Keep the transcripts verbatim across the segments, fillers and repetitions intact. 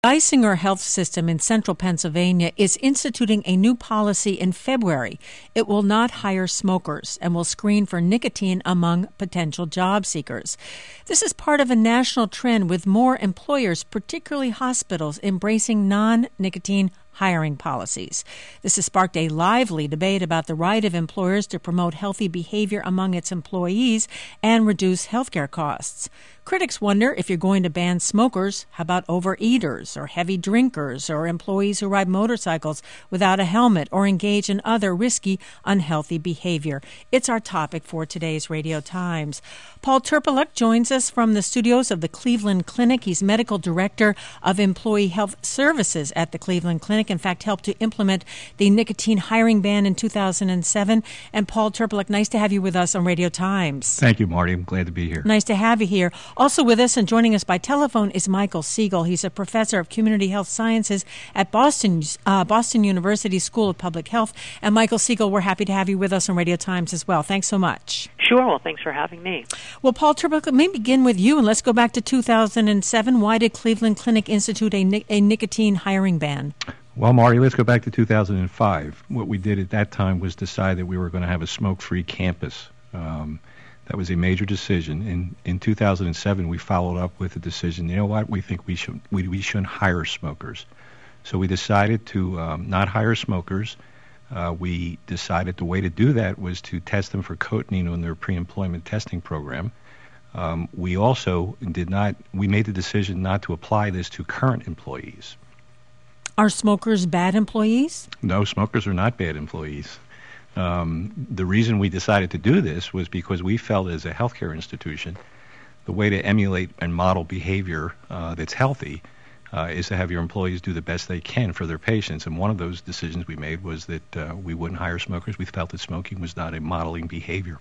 Geisinger Health System in central Pennsylvania is instituting a new policy in February. It will not hire smokers and will screen for nicotine among potential job seekers. This is part of a national trend with more employers, particularly hospitals, embracing non-nicotine hiring policies. This has sparked a lively debate about the right of employers to promote healthy behavior among its employees and reduce healthcare costs. Critics wonder if you're going to ban smokers, how about overeaters or heavy drinkers or employees who ride motorcycles without a helmet or engage in other risky, unhealthy behavior? It's our topic for today's Radio Times. Paul Terpeluk joins us from the studios of the Cleveland Clinic. He's medical director of employee health services at the Cleveland Clinic. In fact, helped to implement the nicotine hiring ban in two thousand seven. And Paul Terpeluk, nice to have you with us on Radio Times. Thank you, Marty. I'm glad to be here. Nice to have you here. Also with us and joining us by telephone is Michael Siegel. He's a professor of community health sciences at Boston uh, Boston University School of Public Health. And Michael Siegel, we're happy to have you with us on Radio Times as well. Thanks so much. Sure. Well, thanks for having me. Well, Paul Terpeluk, let me begin with you, and let's go back to two thousand seven. Why did Cleveland Clinic institute a, ni- a nicotine hiring ban? Well, Marty, let's go back to two thousand five. What we did at that time was decide that we were going to have a smoke-free campus. Um, that was a major decision. In in two thousand seven, we followed up with a decision. You know what? We think we should we, we shouldn't hire smokers. So we decided to um, not hire smokers. Uh, we decided the way to do that was to test them for cotinine on their pre-employment testing program. Um, we also did not. We made the decision not to apply this to current employees. Are smokers bad employees? No, smokers are not bad employees. Um, the reason we decided to do this was because we felt as a healthcare institution, the way to emulate and model behavior uh, that's healthy uh, is to have your employees do the best they can for their patients. And one of those decisions we made was that uh, we wouldn't hire smokers. We felt that smoking was not a modeling behavior.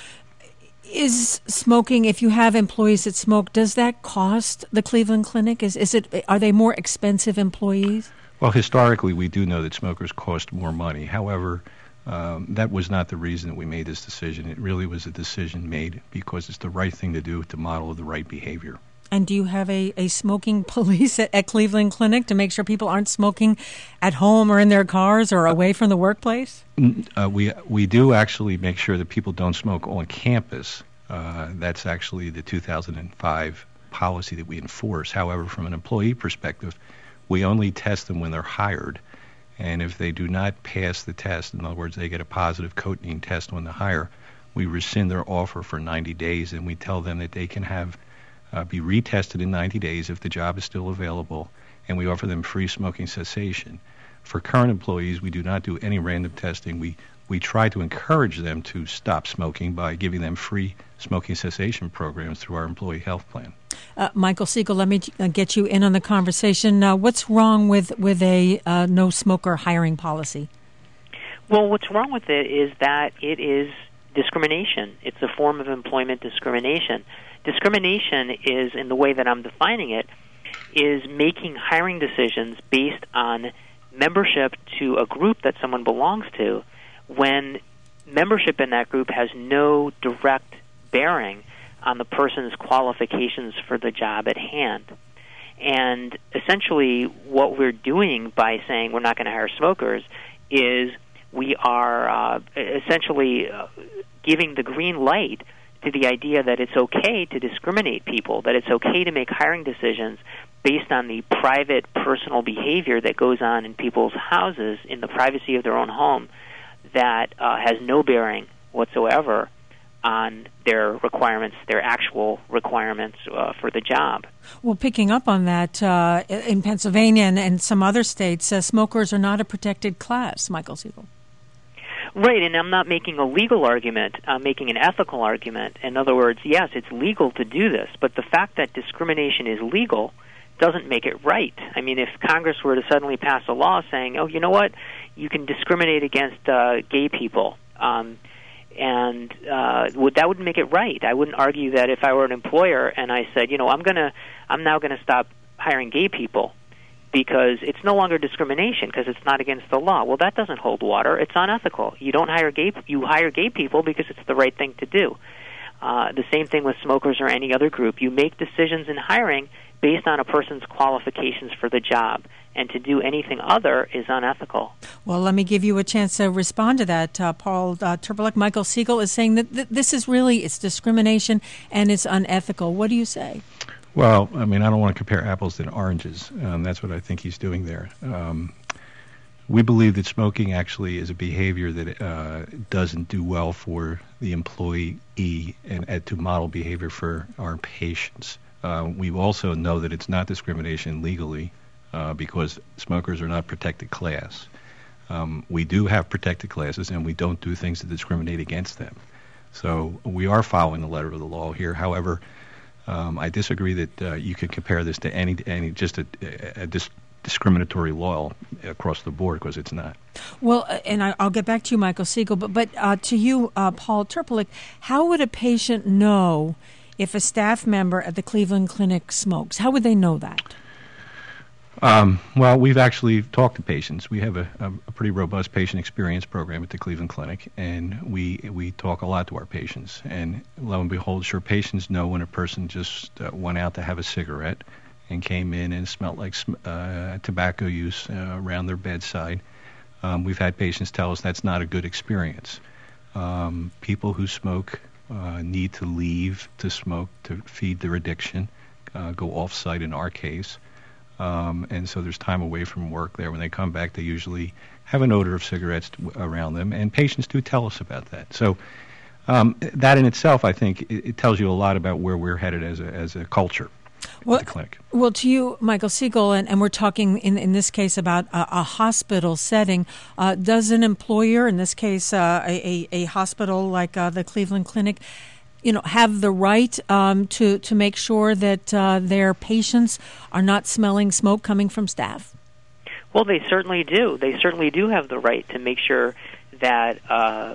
Is smoking, if you have employees that smoke, does that cost the Cleveland Clinic? Is is it? Are they more expensive employees? Well, historically, we do know that smokers cost more money. However, um, that was not the reason that we made this decision. It really was a decision made because it's the right thing to do to model the right behavior. And do you have a, a smoking police at, at Cleveland Clinic to make sure people aren't smoking at home or in their cars or away from the workplace? Uh, we we do actually make sure that people don't smoke on campus. Uh, that's actually the two thousand five policy that we enforce. However, from an employee perspective, we only test them when they're hired. And if they do not pass the test, in other words, they get a positive cotinine test when they hire, we rescind their offer for ninety days, and we tell them that they can have uh, be retested in ninety days if the job is still available, and we offer them free smoking cessation. For current employees, we do not do any random testing. We we try to encourage them to stop smoking by giving them free smoking cessation programs through our employee health plan. Uh, Michael Siegel, let me uh, get you in on the conversation. Uh, what's wrong with, with a uh, no-smoker hiring policy? Well, what's wrong with it is that it is discrimination. It's a form of employment discrimination. Discrimination is, in the way that I'm defining it, is making hiring decisions based on membership to a group that someone belongs to when membership in that group has no direct bearing on the person's qualifications for the job at hand. And essentially what we're doing by saying we're not going to hire smokers is we are uh, essentially uh, giving the green light to the idea that it's okay to discriminate people, that it's okay to make hiring decisions based on the private, personal behavior that goes on in people's houses in the privacy of their own home that uh, has no bearing whatsoever on their requirements, their actual requirements uh, for the job. Well, picking up on that, uh, in Pennsylvania and, and some other states, uh, smokers are not a protected class, Michael Siegel. Right, and I'm not making a legal argument. I'm making an ethical argument. In other words, yes, it's legal to do this, but the fact that discrimination is legal doesn't make it right. I mean, if Congress were to suddenly pass a law saying, oh, you know what, you can discriminate against uh, gay people, um, and uh, would, that wouldn't make it right. I wouldn't argue that if I were an employer and I said, you know, I'm gonna, I'm now going to stop hiring gay people because it's no longer discrimination because it's not against the law. Well, that doesn't hold water. It's unethical. You don't hire gay, you hire gay people because it's the right thing to do. Uh, the same thing with smokers or any other group. You make decisions in hiring based on a person's qualifications for the job. And to do anything other is unethical. Well, let me give you a chance to respond to that, uh, Paul uh, Terpeluk. Michael Siegel is saying that th- this is really, it's discrimination and it's unethical. What do you say? Well, I mean, I don't want to compare apples to oranges. Um, that's what I think he's doing there. Um, we believe that smoking actually is a behavior that uh, doesn't do well for the employee and, and to model behavior for our patients. Uh, we also know that it's not discrimination legally uh, because smokers are not protected class. Um, we do have protected classes, and we don't do things to discriminate against them. So we are following the letter of the law here. However, um, I disagree that uh, you could compare this to any any just a, a, a dis- discriminatory law across the board, because it's not. Well, and I, I'll get back to you, Michael Siegel, but, but uh, to you, uh, Paul Terpeluk, how would a patient know if a staff member at the Cleveland Clinic smokes? How would they know that? Um, well, we've actually talked to patients. We have a, a, a pretty robust patient experience program at the Cleveland Clinic, and we we talk a lot to our patients. And lo and behold, sure, patients know when a person just uh, went out to have a cigarette and came in and smelled like uh, tobacco use uh, around their bedside. Um, we've had patients tell us that's not a good experience. Um, people who smoke uh, need to leave to smoke to feed their addiction, uh, go off-site in our case. Um, and so there's time away from work there. When they come back, they usually have an odor of cigarettes t- around them, and patients do tell us about that. So um, that in itself, I think, it, it tells you a lot about where we're headed as a, as a culture. Well, the clinic. Well, to you, Michael Siegel, and, and we're talking in, in this case about a, a hospital setting. Uh, does an employer, in this case uh, a, a, a hospital like uh, the Cleveland Clinic, you know, have the right um, to, to make sure that uh, their patients are not smelling smoke coming from staff? Well, they certainly do. They certainly do have the right to make sure that uh,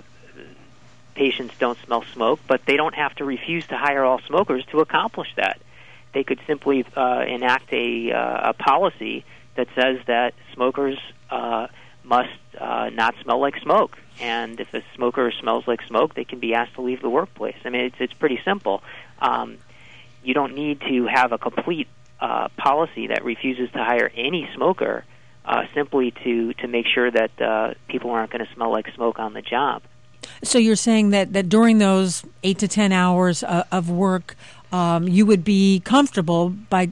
patients don't smell smoke, but they don't have to refuse to hire all smokers to accomplish that. They could simply uh, enact a, uh, a policy that says that smokers uh, must uh, not smell like smoke. And if a smoker smells like smoke, they can be asked to leave the workplace. I mean, it's, it's pretty simple. Um, you don't need to have a complete uh, policy that refuses to hire any smoker uh, simply to, to make sure that uh, people aren't going to smell like smoke on the job. So you're saying that, that during those eight to ten hours uh, of work, um, you would be comfortable by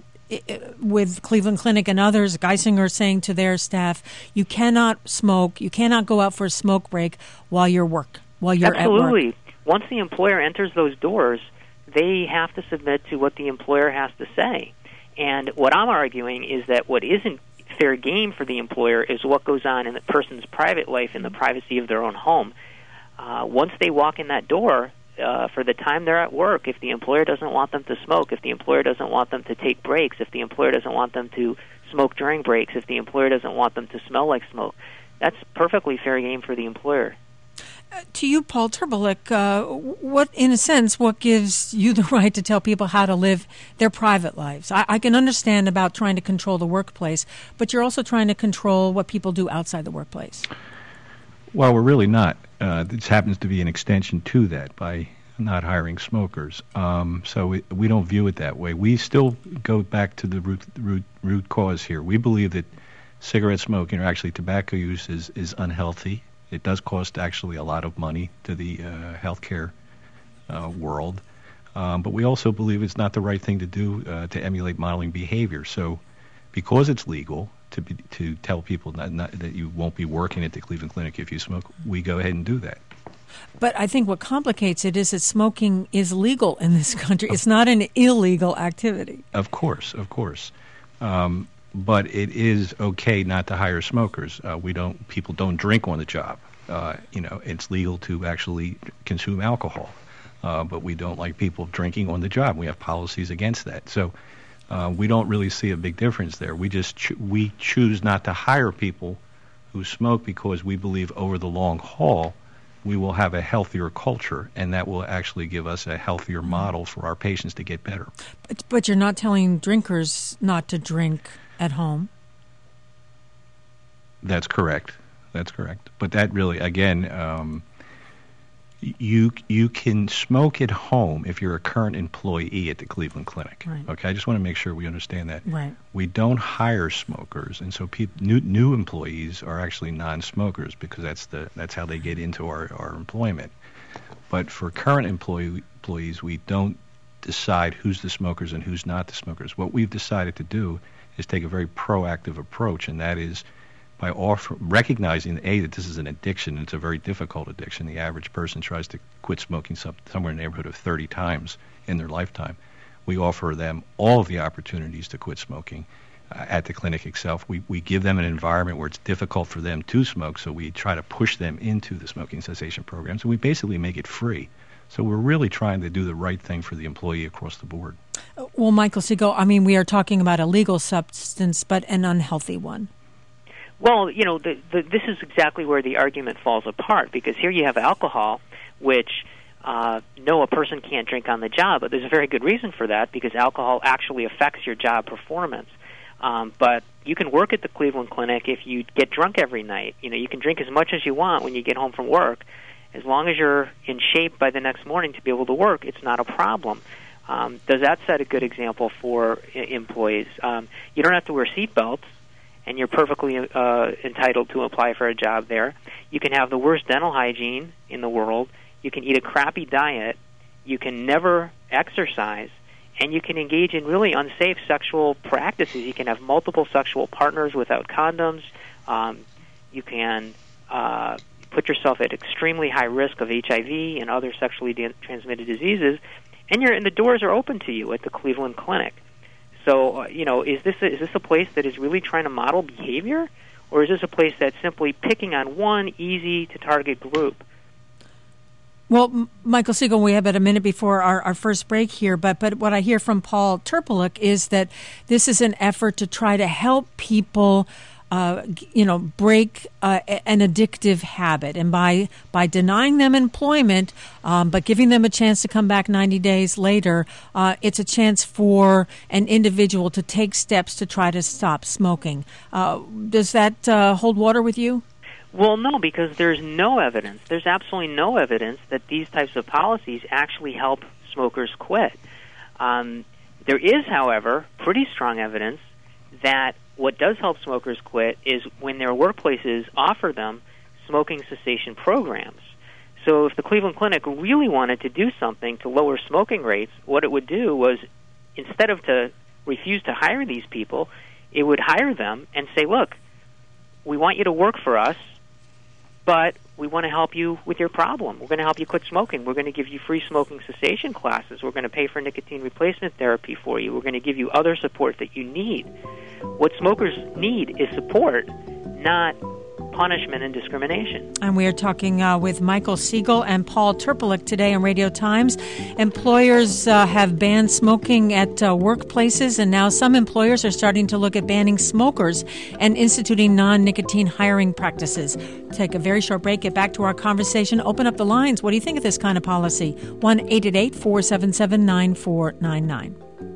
with Cleveland Clinic and others, Geisinger saying to their staff, you cannot smoke, you cannot go out for a smoke break while you're work, while you're Absolutely. at work. Once the employer enters those doors, they have to submit to what the employer has to say. And what I'm arguing is that what isn't fair game for the employer is what goes on in the person's private life in the privacy of their own home. Uh, once they walk in that door, Uh, for the time they're at work, if the employer doesn't want them to smoke, if the employer doesn't want them to take breaks, if the employer doesn't want them to smoke during breaks, if the employer doesn't want them to smell like smoke, that's perfectly fair game for the employer. Uh, to you, Paul Terpeluk, uh, what, in a sense, what gives you the right to tell people how to live their private lives? I, I can understand about trying to control the workplace, but you're also trying to control what people do outside the workplace. Well, we're really not. Uh, this happens to be an extension to that by not hiring smokers. Um, so we, we don't view it that way. We still go back to the root, root, root cause here. We believe that cigarette smoking, or actually tobacco use, is, is unhealthy. It does cost actually a lot of money to the uh, healthcare uh, world. Um, but we also believe it's not the right thing to do uh, to emulate modeling behavior. So because it's legal to be, to tell people not, not, that you won't be working at the Cleveland Clinic if you smoke, we go ahead and do that. But I think what complicates it is that smoking is legal in this country. It's not an illegal activity. Of course, of course. Um, but it is okay not to hire smokers. Uh, we don't. People don't drink on the job. Uh, you know, it's legal to actually consume alcohol, uh, but we don't like people drinking on the job. We have policies against that. So uh, we don't really see a big difference there. We just cho- we choose not to hire people who smoke because we believe over the long haul we will have a healthier culture, and that will actually give us a healthier model for our patients to get better. But, but you're not telling drinkers not to drink at home. That's correct. That's correct. But that really, again, um, You you can smoke at home if you're a current employee at the Cleveland Clinic. Right. Okay, I just want to make sure we understand that. Right. We don't hire smokers, and so people, new new employees are actually non-smokers because that's the that's how they get into our, our employment. But for current employee, employees, we don't decide who's the smokers and who's not the smokers. What we've decided to do is take a very proactive approach, and that is by offer, recognizing, A, that this is an addiction. It's a very difficult addiction. The average person tries to quit smoking some, somewhere in the neighborhood of thirty times in their lifetime. We offer them all of the opportunities to quit smoking uh, at the clinic itself. We, we give them an environment where it's difficult for them to smoke, so we try to push them into the smoking cessation programs, and we basically make it free. So we're really trying to do the right thing for the employee across the board. Well, Michael Siegel, I mean, we are talking about a legal substance, but an unhealthy one. Well, you know, the, the, this is exactly where the argument falls apart, because here you have alcohol, which, uh, no, a person can't drink on the job, but there's a very good reason for that, because alcohol actually affects your job performance. Um, but you can work at the Cleveland Clinic if you get drunk every night. You know, you can drink as much as you want when you get home from work. As long as you're in shape by the next morning to be able to work, it's not a problem. Um, does that set a good example for I- employees? Um, you don't have to wear seatbelts, and you're perfectly uh, entitled to apply for a job there. You can have the worst dental hygiene in the world. You can eat a crappy diet. You can never exercise. And you can engage in really unsafe sexual practices. You can have multiple sexual partners without condoms. Um, you can uh, put yourself at extremely high risk of H I V and other sexually de- transmitted diseases. And, you're, and the doors are open to you at the Cleveland Clinic. So, uh, you know, is this a, is this a place that is really trying to model behavior, or is this a place that's simply picking on one easy-to-target group? Well, M- Michael Siegel, we have about a minute before our, our first break here, but but what I hear from Paul Terpeluk is that this is an effort to try to help people Uh, you know, break uh, an addictive habit, and by by denying them employment, um, but giving them a chance to come back ninety days later, uh, it's a chance for an individual to take steps to try to stop smoking. Uh, does that uh, hold water with you? Well, no, because there's no evidence. There's absolutely no evidence that these types of policies actually help smokers quit. Um, there is, however, pretty strong evidence that what does help smokers quit is when their workplaces offer them smoking cessation programs. So if the Cleveland Clinic really wanted to do something to lower smoking rates, what it would do was, instead of to refuse to hire these people, it would hire them and say, look, we want you to work for us, but we want to help you with your problem. We're going to help you quit smoking. We're going to give you free smoking cessation classes. We're going to pay for nicotine replacement therapy for you. We're going to give you other support that you need. What smokers need is support, not punishment and discrimination. And we are talking uh, with Michael Siegel and Paul Terpeluk today on Radio Times. Employers uh, have banned smoking at uh, workplaces, and now some employers are starting to look at banning smokers and instituting non-nicotine hiring practices. Take a very short break, get back to our conversation, open up the lines. What do you think of this kind of policy? one eight eight eight, four seven seven, nine four nine nine.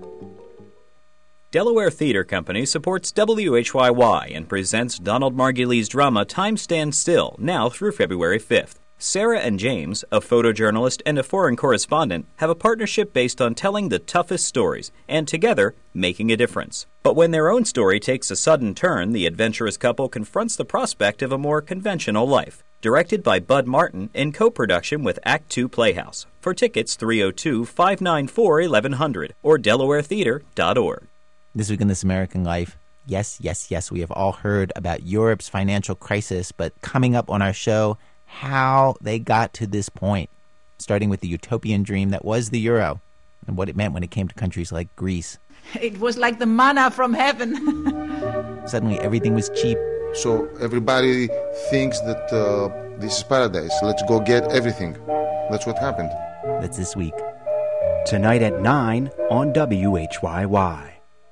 Delaware Theater Company supports W H Y Y and presents Donald Margulies' drama Time Stands Still, now through February fifth. Sarah and James, a photojournalist and a foreign correspondent, have a partnership based on telling the toughest stories and, together, making a difference. But when their own story takes a sudden turn, the adventurous couple confronts the prospect of a more conventional life. Directed by Bud Martin in co-production with Act two Playhouse. For tickets, three oh two, five nine four, eleven hundred or delaware theater dot org. This week in This American Life, yes, yes, yes, we have all heard about Europe's financial crisis, but coming up on our show, how they got to this point, starting with the utopian dream that was the euro and what it meant when it came to countries like Greece. It was like the manna from heaven. Suddenly everything was cheap. So everybody thinks that uh, this is paradise. Let's go get everything. That's what happened. That's this week. Tonight at nine on W H Y Y.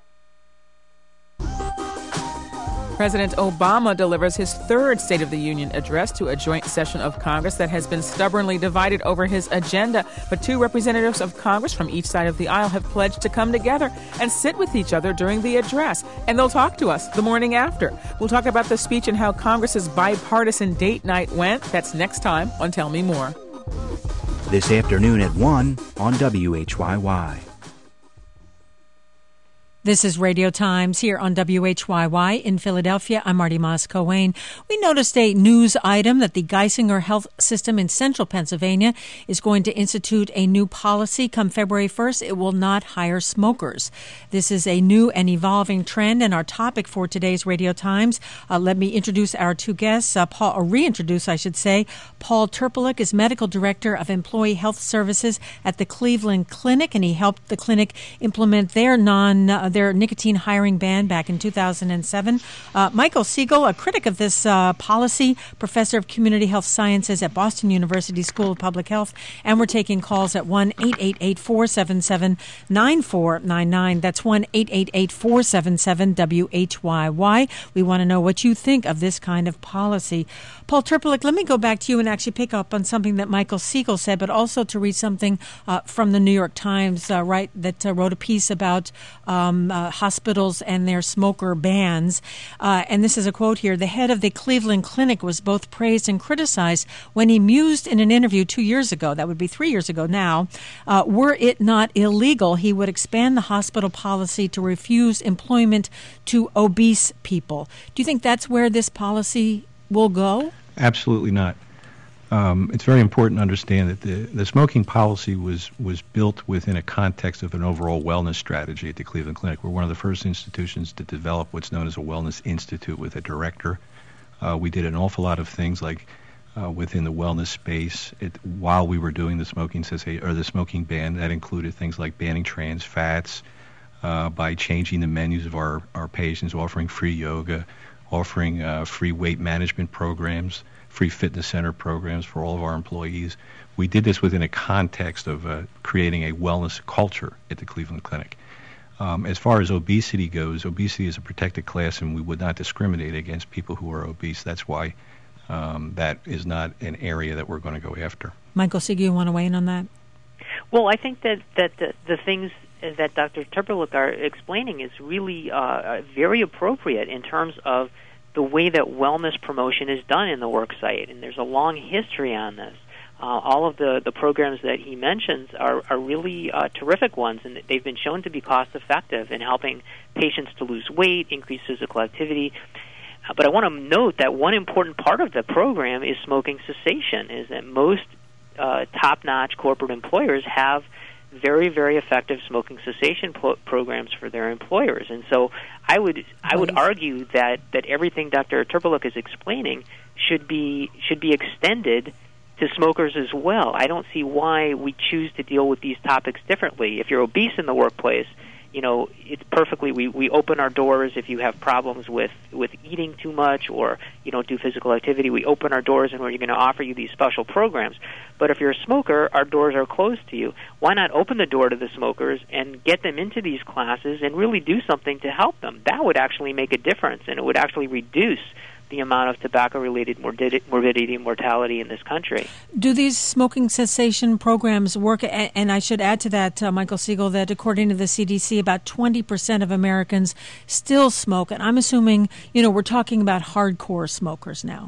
President Obama delivers his third State of the Union address to a joint session of Congress that has been stubbornly divided over his agenda. But two representatives of Congress from each side of the aisle have pledged to come together and sit with each other during the address. And they'll talk to us the morning after. We'll talk about the speech and how Congress's bipartisan date night went. That's next time on Tell Me More. This afternoon at one on W H Y Y. This is Radio Times here on W H Y Y in Philadelphia. I'm Marty Moss-Coane. We noticed a news item that the Geisinger Health System in central Pennsylvania is going to institute a new policy come February first. It will not hire smokers. This is a new and evolving trend, and our topic for today's Radio Times. Uh, let me introduce our two guests. Uh, Paul, or reintroduce, I should say. Paul Terpelik is Medical Director of Employee Health Services at the Cleveland Clinic, and he helped the clinic implement their non uh, their nicotine hiring ban back in two thousand seven. Uh, Michael Siegel, a critic of this uh, policy, professor of community health sciences at Boston University School of Public Health, and we're taking calls at one eight eight eight, four seven seven, nine four nine nine. That's one eight eight eight, four seven seven, W H Y Y. We want to know what you think of this kind of policy. Paul Terpelik, let me go back to you and actually pick up on something that Michael Siegel said, but also to read something uh, from the New York Times, uh, right, that uh, wrote a piece about um, uh, hospitals and their smoker bans. Uh, and this is a quote here. The head of the Cleveland Clinic was both praised and criticized when he mused in an interview two years ago, that would be three years ago now, uh, were it not illegal, he would expand the hospital policy to refuse employment to obese people. Do you think that's where this policy will go? Absolutely not. Um, it's very important to understand that the, the smoking policy was, was built within a context of an overall wellness strategy at the Cleveland Clinic. We're one of the first institutions to develop what's known as a wellness institute with a director. Uh, we did an awful lot of things like uh, within the wellness space it, while we were doing the smoking cessation or the smoking ban. That included things like banning trans fats, uh, by changing the menus of our, our patients, offering free yoga, offering uh, free weight management programs, free fitness center programs for all of our employees. We did this within a context of uh, creating a wellness culture at the Cleveland Clinic. Um, as far as obesity goes, obesity is a protected class, and we would not discriminate against people who are obese. That's why um, that is not an area that we're going to go after. Michael Siegel, you want to weigh in on that? Well, I think that, that the, the things that Doctor Terpelik are explaining is really uh, very appropriate in terms of the way that wellness promotion is done in the work site, and there's a long history on this. Uh, all of the, the programs that he mentions are, are really uh, terrific ones, and they've been shown to be cost-effective in helping patients to lose weight, increase physical activity. Uh, but I want to note that one important part of the program is smoking cessation, is that most uh, top-notch corporate employers have very, very effective smoking cessation po- programs for their employers. And so I would I would argue that, that everything Doctor Terpelik is explaining should be should be extended to smokers as well. I don't see why we choose to deal with these topics differently. If you're obese in the workplace, you know, it's perfectly, we, we open our doors if you have problems with, with eating too much or you don't do physical activity. We open our doors and we're going to offer you these special programs. But if you're a smoker, our doors are closed to you. Why not open the door to the smokers and get them into these classes and really do something to help them? That would actually make a difference, and it would actually reduce the amount of tobacco-related morbidity and mortality in this country. Do these smoking cessation programs work? And I should add to that, uh, Michael Siegel, that according to the C D C, about twenty percent of Americans still smoke. And I'm assuming, you know, we're talking about hardcore smokers now.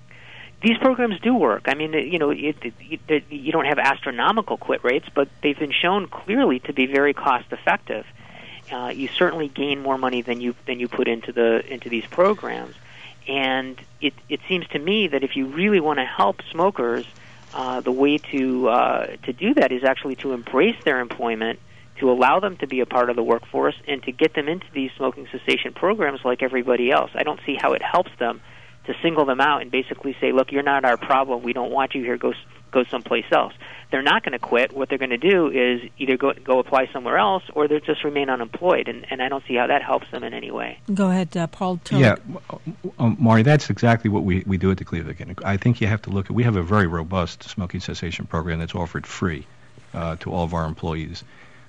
These programs do work. I mean, you know, it, it, it, you don't have astronomical quit rates, but they've been shown clearly to be very cost-effective. Uh, you certainly gain more money than you than you put into the into these programs. And it, it seems to me that if you really want to help smokers, uh, the way to uh, to do that is actually to embrace their employment, to allow them to be a part of the workforce, and to get them into these smoking cessation programs like everybody else. I don't see how it helps them to single them out and basically say, look, you're not our problem. We don't want you here. Go go someplace else. They're not going to quit. What they're going to do is either go go apply somewhere else, or they'll just remain unemployed, and, and I don't see how that helps them in any way. Go ahead, uh, Paul. Yeah, um, Maury, that's exactly what we, we do at the Cleveland Clinic. I think you have to look at, we have a very robust smoking cessation program that's offered free uh, to all of our employees,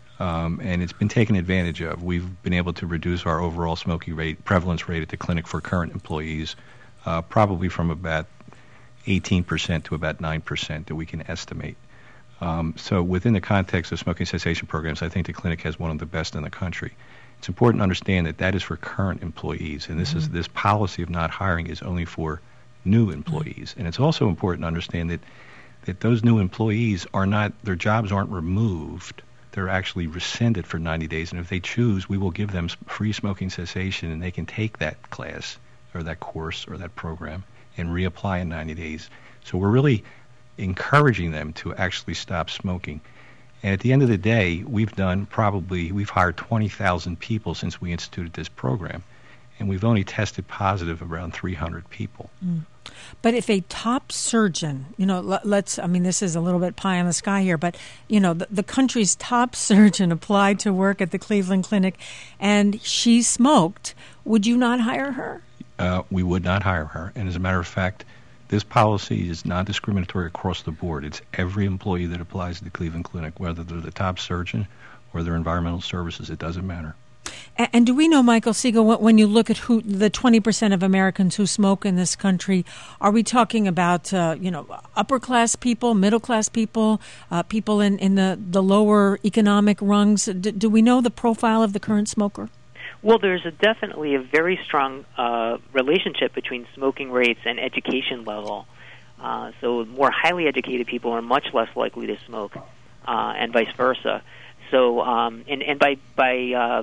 um, and it's been taken advantage of. We've been able to reduce our overall smoking rate, prevalence rate at the clinic for current employees, uh, probably from about eighteen percent to about nine percent that we can estimate. Um, so within the context of smoking cessation programs, I think the clinic has one of the best in the country. It's important to understand that that is for current employees, and this mm-hmm. is this policy of not hiring is only for new employees. Mm-hmm. And it's also important to understand that that those new employees are not, their jobs aren't removed. They're actually rescinded for ninety days. And if they choose, we will give them free smoking cessation, and they can take that class or that course or that program and reapply in ninety days. So we're really encouraging them to actually stop smoking. And at the end of the day, we've done probably, we've hired twenty thousand people since we instituted this program, and we've only tested positive around three hundred people. Mm. But if a top surgeon, you know, let, let's, I mean, this is a little bit pie in the sky here, but, you know, the, the country's top surgeon applied to work at the Cleveland Clinic and she smoked, would you not hire her? Uh, we would not hire her. And as a matter of fact, this policy is non-discriminatory across the board. It's every employee that applies to the Cleveland Clinic, whether they're the top surgeon or they're environmental services. It doesn't matter. And, and do we know, Michael Siegel, when you look at who the twenty percent of Americans who smoke in this country, are we talking about, uh, you know, upper-class people, middle-class people, uh, people in, in the, the lower economic rungs? Do, do we know the profile of the current smoker? Well, there's a definitely a very strong uh, relationship between smoking rates and education level. Uh, so more highly educated people are much less likely to smoke, uh, and vice versa. So, um, and, and by by uh,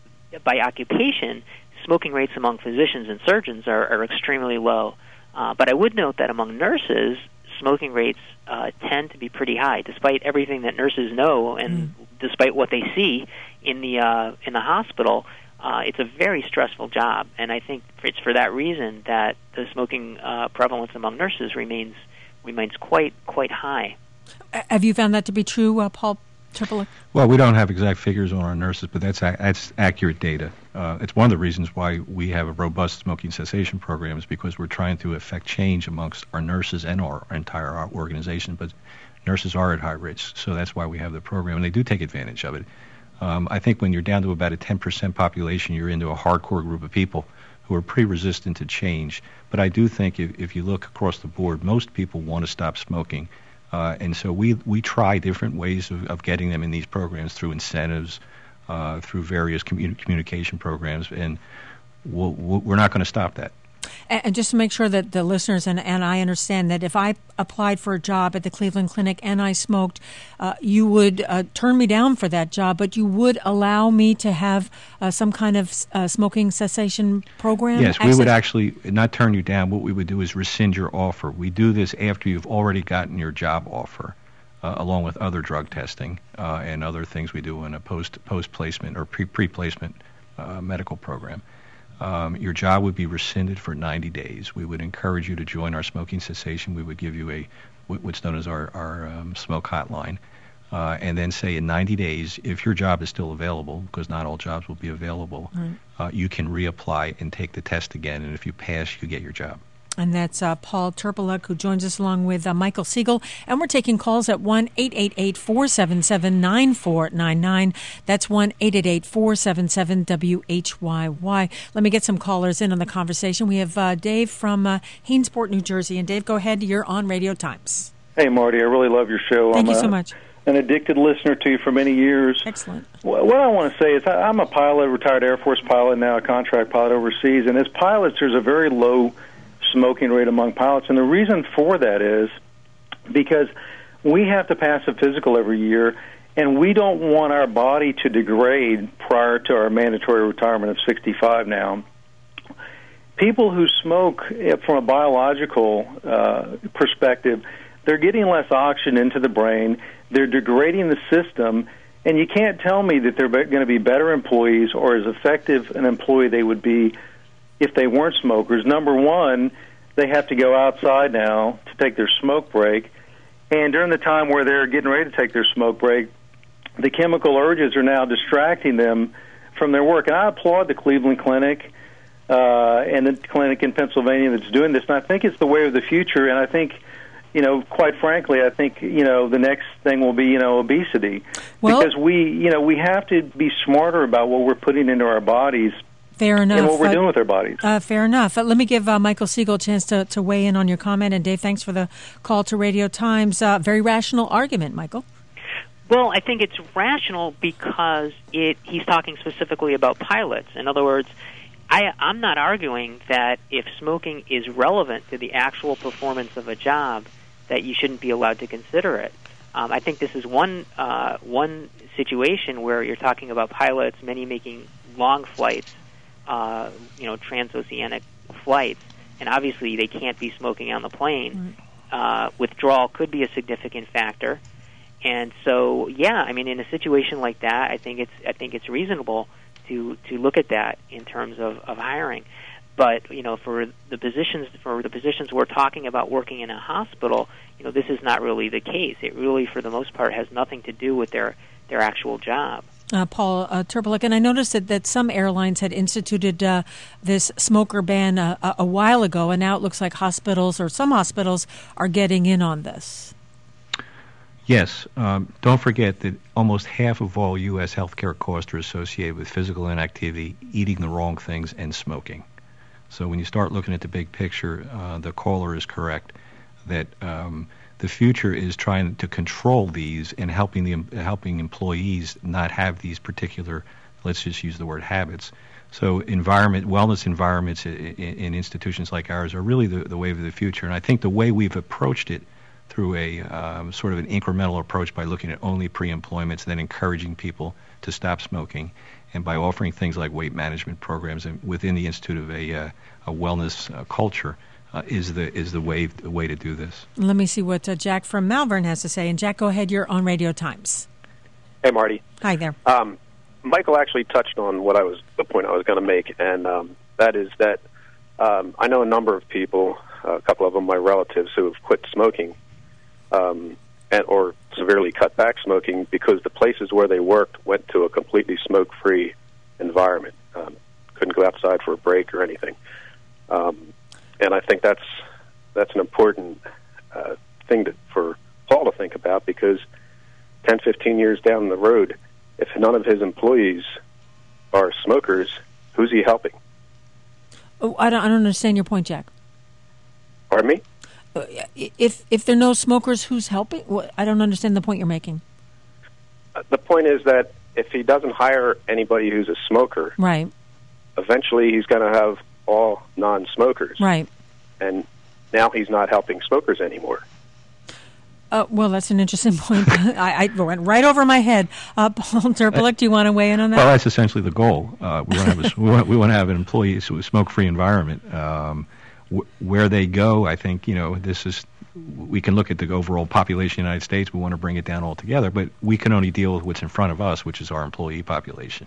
by occupation, smoking rates among physicians and surgeons are, are extremely low. Uh, but I would note that among nurses, smoking rates uh, tend to be pretty high, despite everything that nurses know and mm. despite what they see in the uh, in the hospital. Uh, it's a very stressful job, and I think it's for that reason that the smoking uh, prevalence among nurses remains remains quite quite high. Have you found that to be true, uh, Paul Terpelak? Well, we don't have exact figures on our nurses, but that's that's accurate data. Uh, it's one of the reasons why we have a robust smoking cessation program, is because we're trying to affect change amongst our nurses and our entire organization. But nurses are at high risk, so that's why we have the program, and they do take advantage of it. Um, I think when you're down to about a ten percent population, you're into a hardcore group of people who are pretty resistant to change. But I do think if, if you look across the board, most people want to stop smoking. Uh, and so we we try different ways of, of getting them in these programs through incentives, uh, through various commun- communication programs, and we'll, we'll, we're not going to stop that. And just to make sure that the listeners and, and I understand that if I applied for a job at the Cleveland Clinic and I smoked, uh, you would uh, turn me down for that job, but you would allow me to have uh, some kind of uh, smoking cessation program? Yes, access? We would actually not turn you down. What we would do is rescind your offer. We do this after you've already gotten your job offer, uh, along with other drug testing uh, and other things we do in a post, post-placement or pre, pre-placement uh, medical program. Um, your job would be rescinded for ninety days. We would encourage you to join our smoking cessation. We would give you a what's known as our, our um, smoke hotline. Uh, and then say in ninety days, if your job is still available, because not all jobs will be available, right. uh, you can reapply and take the test again. And if you pass, you get your job. And that's uh, Paul Terpelak, who joins us along with uh, Michael Siegel. And we're taking calls at one eight eight eight, four seven seven, nine four nine nine. That's one eight eight eight, four seven seven, W H Y Y. Let me get some callers in on the conversation. We have uh, Dave from uh, Hainesport, New Jersey. And Dave, go ahead. You're on Radio Times. Hey, Marty. I really love your show. Thank I'm you so a, much. an addicted listener to you for many years. Excellent. What I want to say is I'm a pilot, retired Air Force pilot, now a contract pilot overseas. And as pilots, there's a very low smoking rate among pilots, and the reason for that is because we have to pass a physical every year, and we don't want our body to degrade prior to our mandatory retirement of sixty-five now. People who smoke, from a biological uh, perspective, they're getting less oxygen into the brain, they're degrading the system, and you can't tell me that they're going to be better employees or as effective an employee they would be if they weren't smokers. Number one, they have to go outside now to take their smoke break. And during the time where they're getting ready to take their smoke break, the chemical urges are now distracting them from their work. And I applaud the Cleveland Clinic uh, and the clinic in Pennsylvania that's doing this. And I think it's the way of the future. And I think, you know, quite frankly, I think, you know, the next thing will be, you know, obesity. Well, because we, you know, we have to be smarter about what we're putting into our bodies. Fair enough. And what we're uh, doing with our bodies. Uh, fair enough. Uh, let me give uh, Michael Siegel a chance to, to weigh in on your comment. And Dave, thanks for the call to Radio Times. Uh, very rational argument, Michael. Well, I think it's rational because it he's talking specifically about pilots. In other words, I, I'm not arguing that if smoking is relevant to the actual performance of a job, that you shouldn't be allowed to consider it. Um, I think this is one uh, one situation where you're talking about pilots, many making long flights, uh, you know, transoceanic flights, and obviously they can't be smoking on the plane. Uh, withdrawal could be a significant factor, and so yeah, I mean, in a situation like that, I think it's I think it's reasonable to to look at that in terms of, of hiring. But you know, for the positions for the positions we're talking about working in a hospital, you know, this is not really the case. It really, for the most part, has nothing to do with their their actual job. Uh, Paul uh, Terpeluk, and I noticed that, that some airlines had instituted uh, this smoker ban uh, a, a while ago, and now it looks like hospitals or some hospitals are getting in on this. Yes. Um, don't forget that almost half of all U S healthcare costs are associated with physical inactivity, eating the wrong things, and smoking. So when you start looking at the big picture, uh, the caller is correct that um, the future is trying to control these and helping the helping employees not have these particular, let's just use the word habits. So environment, wellness environments in, in institutions like ours are really the, the wave of the future. And I think the way we've approached it through a um, sort of an incremental approach by looking at only pre-employments, then encouraging people to stop smoking, and by offering things like weight management programs and within the Institute of a, uh, a wellness uh, culture uh, is the is the way the way to do this. Let me see what uh, Jack from Malvern has to say. And Jack, go ahead. You're on Radio Times. Hey, Marty. Hi there. Um, Michael actually touched on what I was the point I was going to make, and um, that is that um, I know a number of people, uh, a couple of them my relatives, who have quit smoking, um, and or severely cut back smoking because the places where they worked went to a completely smoke-free environment. Um, couldn't go outside for a break or anything. Um, and I think that's that's an important uh, thing to, for Paul to think about, because ten, fifteen years down the road, if none of his employees are smokers, who's he helping? Oh, I don't, I don't understand your point, Jack. Pardon me? Uh, if if there are no smokers, who's helping? What, I don't understand the point you're making. Uh, the point is that if he doesn't hire anybody who's a smoker, right, eventually he's going to have all non-smokers. Right. And now he's not helping smokers anymore. Uh, well, that's an interesting point. I, I went right over my head. Uh, Paul Terpeluk, do you want to weigh in on that? Well, that's essentially the goal. Uh, we, want to have a, we, want, we want to have an employee so a smoke-free environment. Um, wh- where they go, I think, you know, this is, we can look at the overall population of the United States. We want to bring it down altogether, but we can only deal with what's in front of us, which is our employee population.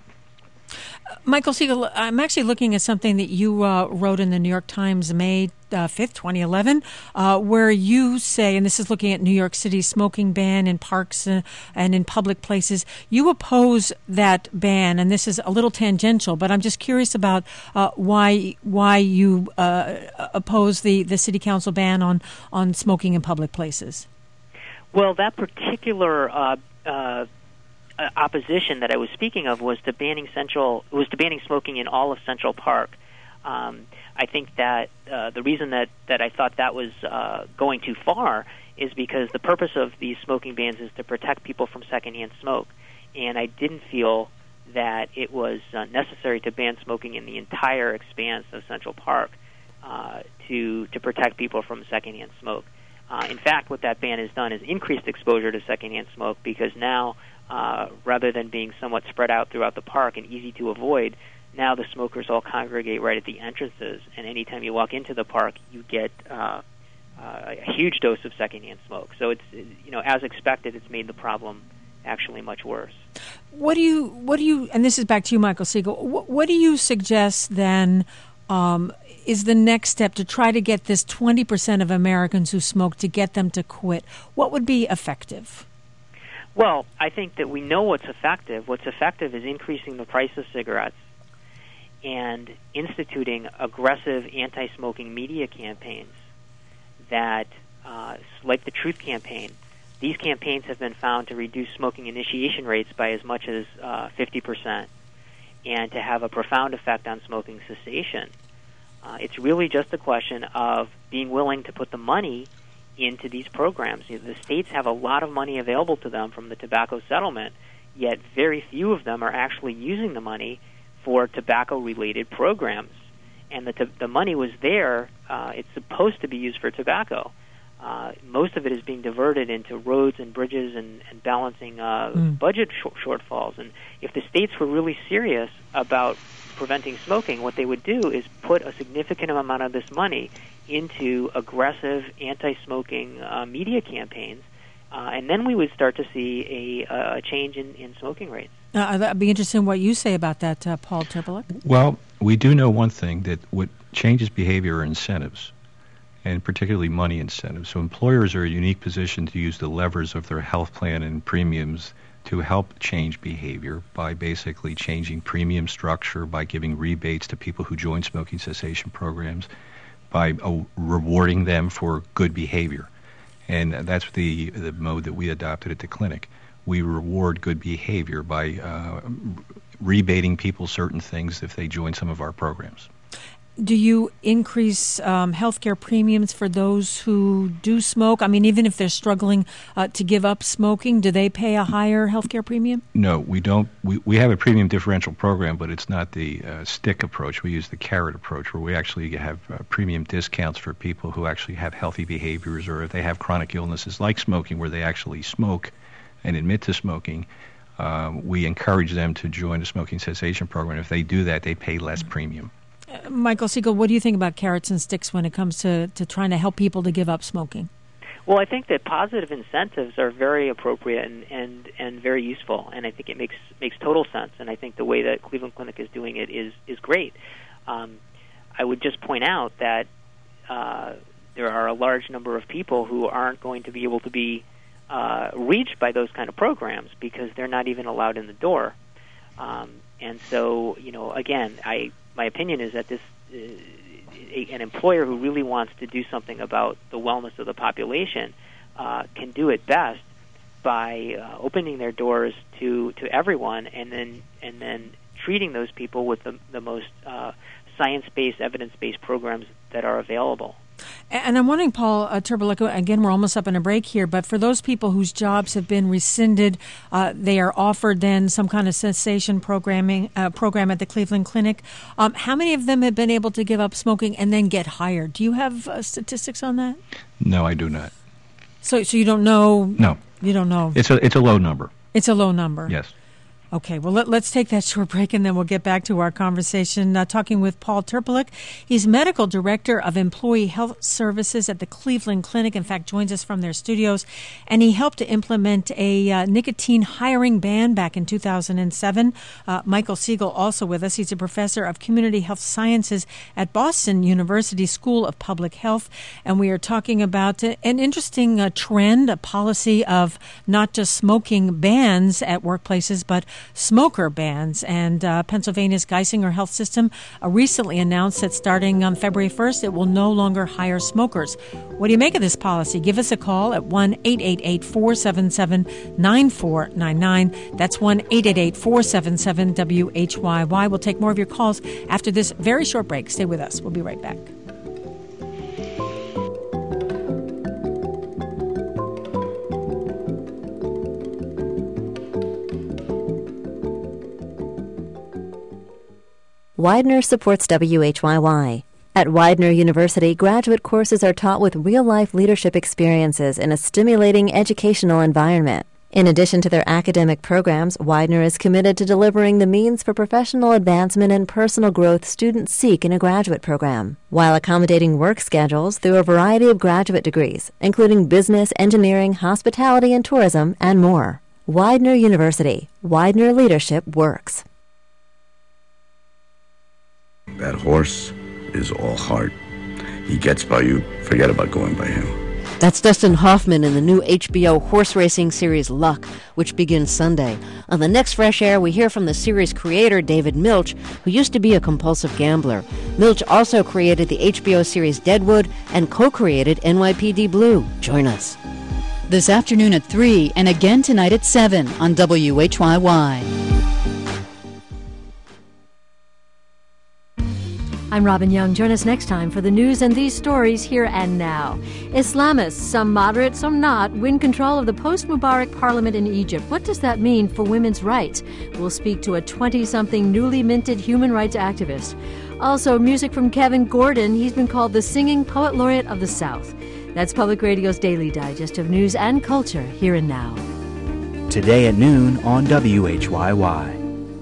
Michael Siegel, I'm actually looking at something that you uh, wrote in the New York Times May uh, fifth, twenty eleven, uh, where you say, and this is looking at New York City's smoking ban in parks uh, and in public places, you oppose that ban, and this is a little tangential, but I'm just curious about uh, why why you uh, oppose the, the City Council ban on, on smoking in public places. Well, that particular uh, uh Uh, opposition that I was speaking of was to banning central was to banning smoking in all of Central Park. Um, I think that uh, the reason that, that I thought that was uh, going too far is because the purpose of these smoking bans is to protect people from secondhand smoke, and I didn't feel that it was uh, necessary to ban smoking in the entire expanse of Central Park uh, to to protect people from secondhand smoke. Uh, in fact, what that ban has done is increased exposure to secondhand smoke, because now, uh, rather than being somewhat spread out throughout the park and easy to avoid, now the smokers all congregate right at the entrances, and anytime you walk into the park, you get uh, uh, a huge dose of secondhand smoke. So it's, you know, as expected, it's made the problem actually much worse. What do you, what do you, and this is back to you, Michael Siegel, what, what do you suggest then um, is the next step to try to get this twenty percent of Americans who smoke, to get them to quit? What would be effective? Well, I think that we know what's effective. What's effective is increasing the price of cigarettes and instituting aggressive anti-smoking media campaigns that, uh, like the Truth Campaign, these campaigns have been found to reduce smoking initiation rates by as much as uh, fifty percent and to have a profound effect on smoking cessation. Uh, it's really just a question of being willing to put the money into these programs. You know, the states have a lot of money available to them from the tobacco settlement, yet very few of them are actually using the money for tobacco-related programs. And the, t- the money was there. Uh, it's supposed to be used for tobacco. uh, most of it is being diverted into roads and bridges and, and balancing uh, Mm. budget sh- shortfalls. And if the states were really serious about preventing smoking, what they would do is put a significant amount of this money into aggressive anti-smoking uh, media campaigns, uh, and then we would start to see a, a change in, in smoking rates. Uh, that'd be interesting what you say about that, uh, Paul Terpeluk. Well, we do know one thing, that what changes behavior are incentives, and particularly money incentives. So employers are in a unique position to use the levers of their health plan and premiums to help change behavior by basically changing premium structure, by giving rebates to people who join smoking cessation programs, by uh, rewarding them for good behavior. And that's the, the mode that we adopted at the clinic. We reward good behavior by uh, rebating people certain things if they join some of our programs. Do you increase um, healthcare premiums for those who do smoke? I mean, even if they're struggling uh, to give up smoking, do they pay a higher healthcare premium? No, we don't. We, we have a premium differential program, but it's not the uh, stick approach. We use the carrot approach, where we actually have uh, premium discounts for people who actually have healthy behaviors, or if they have chronic illnesses like smoking, where they actually smoke and admit to smoking. Uh, we encourage them to join a smoking cessation program. If they do that, they pay less premium. Uh, Michael Siegel, what do you think about carrots and sticks when it comes to, to trying to help people to give up smoking? Well, I think that positive incentives are very appropriate and, and, and very useful, and I think it makes makes total sense. And I think the way that Cleveland Clinic is doing it is is great. Um, I would just point out that uh, there are a large number of people who aren't going to be able to be uh, reached by those kind of programs because they're not even allowed in the door. Um, and so, you know, again, I my opinion is that this uh, a, an employer who really wants to do something about the wellness of the population uh, can do it best by uh, opening their doors to, to everyone, and then and then treating those people with the, the most uh, science-based, evidence-based programs that are available. And I'm wondering, Paul uh, Terpeluk, again, we're almost up on a break here, but for those people whose jobs have been rescinded, uh, they are offered then some kind of cessation programming uh, program at the Cleveland Clinic. Um, how many of them have been able to give up smoking and then get hired? Do you have uh, statistics on that? No, I do not. So, so you don't know? No, you don't know. It's a it's a low number. It's a low number. Yes. Okay, well, let, let's take that short break, and then we'll get back to our conversation, uh, talking with Paul Terpeluk. He's Medical Director of Employee Health Services at the Cleveland Clinic. In fact, joins us from their studios. And he helped to implement a uh, nicotine hiring ban back in two thousand seven. Uh, Michael Siegel also with us. He's a professor of community health sciences at Boston University School of Public Health. And we are talking about uh, an interesting uh, trend, a policy of not just smoking bans at workplaces, but smoker bans. And uh, Pennsylvania's Geisinger Health System uh, recently announced that starting on February first, it will no longer hire smokers. What do you make of this policy? Give us a call at one eight eight eight, four seven seven, nine four nine nine. That's one eight eight eight, four seven seven, W H Y Y. We'll take more of your calls after this very short break. Stay with us. We'll be right back. Widener supports W H Y Y. At Widener University, graduate courses are taught with real-life leadership experiences in a stimulating educational environment. In addition to their academic programs, Widener is committed to delivering the means for professional advancement and personal growth students seek in a graduate program, while accommodating work schedules through a variety of graduate degrees, including business, engineering, hospitality, and tourism, and more. Widener University. Widener Leadership Works. That horse is all heart. He gets by you, forget about going by him. That's Dustin Hoffman in the new H B O horse racing series Luck, which begins Sunday. On the next Fresh Air, we hear from the series creator David Milch, who used to be a compulsive gambler. Milch also created the H B O series Deadwood and co-created N Y P D Blue. Join us. This afternoon at three and again tonight at seven on W H Y Y. I'm Robin Young. Join us next time for the news and these stories here and now. Islamists, some moderate, some not, win control of the post-Mubarak parliament in Egypt. What does that mean for women's rights? We'll speak to a twenty-something newly minted human rights activist. Also, music from Kevin Gordon. He's been called the Singing Poet Laureate of the South. That's Public Radio's daily digest of news and culture here and now. Today at noon on W H Y Y.